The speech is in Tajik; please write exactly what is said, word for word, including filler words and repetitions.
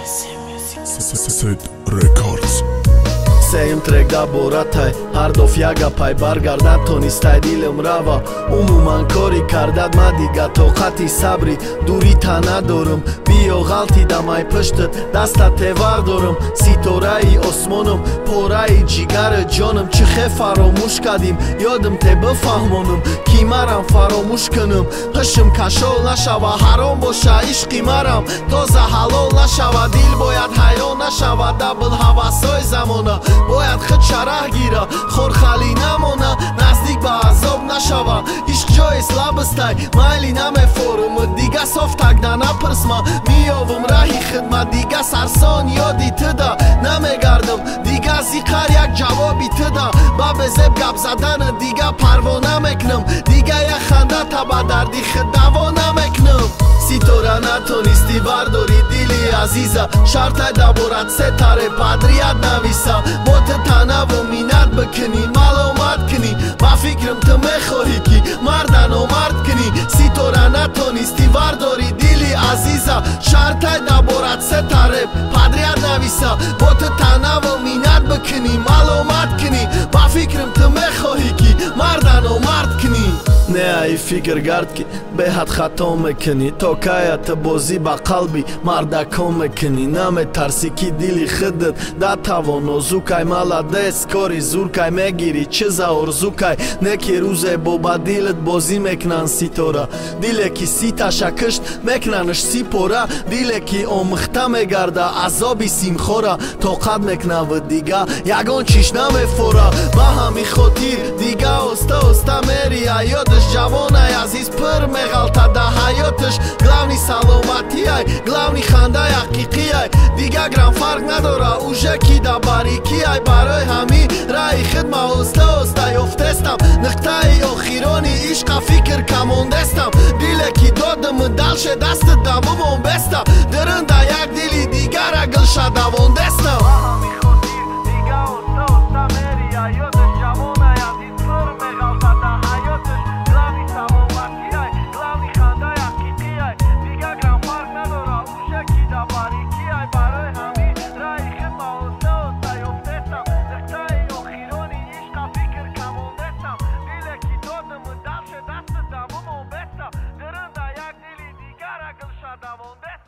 Set Records. Սեյմ տրեգա բորաթայ Հարդով յագապայ բարգարդատ թոնիստայ դիլեմ ռավա Ումուման կորի կարդատ մադիգա թողատի սաբրի դուրի թանադորում Բիյողալթի դամայ պշտըտ դաստա թևարդորում Սիտորայի osmonum Փորայի ջիգարը ջոնım Չխե ֆարոմուշ կադիմ Յոդым թե բֆահմոնում Կիմարամ ֆարոմուշ կնում Հշմ կաշոլ նաշավա Հարոմ բոշա իշկի մարամ Տոզա հալոլ նաշավա Դիլ բոյատ հայրոն նաշավա Դաբլ հավասոյ զամոնա Boyat xıçarah gira Xor xalina mona Nazdik bazov nashava Ishq joy slabstay Mailina me forum Diga softagda naprsma Miyovum rahi khidma Diga sarson yodi tıda Name gardım Diga ziqar yak javobi tıda Babe zeb gabzadan Diga parvona meknım Diga ya khanda tabadar Di khidavona meknım Sitora natonisti vardori dili aziza Shartay daborat setare padriyat navisa Bote tanavo minat bkini malomat kini Ma fikrim të me khoriki Mardan o mart kini Sitora natonisti vardori dili aziza Shartay daborat setare padriyat navisa Bote tanavo minat bkini malomat kini Ma fikrim të me khoriki Mardan o mart kini Ne ai fikr gardki Behat khatom mekni Tokaya të bozi ba qalbi Mardakom mekni Name tarsiki dili khëdët Da tavon o zukaj malades Kori zurkaj me giri Qëza or zukaj Ne kiruze boba dilët bozi meknan sitora Dile ki sita shakësht Meknan është si pora Dile ki o mëkhta me garda Azobi sim khora Tokat mekna vë diga Jagon qishna me fora Bahami khotir Diga osta osta meri Ajo dësh javona Aziz për me galta da hayotësh Glavni salomati aj Glavni khanda haqiqi aj Diga gran fark nadora Uzheki da bariki aj Baroj hami Rai khidma osta osta Joftestam Nëktaj o khironi Ishka fikr kamondestam Dile ki dodë më dalshe Dastë da më mombesta Dërënda jak dili Digara gëlsha da vondestam Bahami khotir Diga osta osta meri Ajo dësh javona Aziz për me galta da hayotësh Glavni salomati aj Glavni khanda haqiqi aj Diga gran fark nadora Uzheki da bariki aj Baroj hami Rai khidma osta osta Joftestam Nëktaj o khironi Ishka fikr kamondestam Dile ki dodë më dalshe Dastë da më mombesta Dërënda jak dili Digara gëlsha da vondestam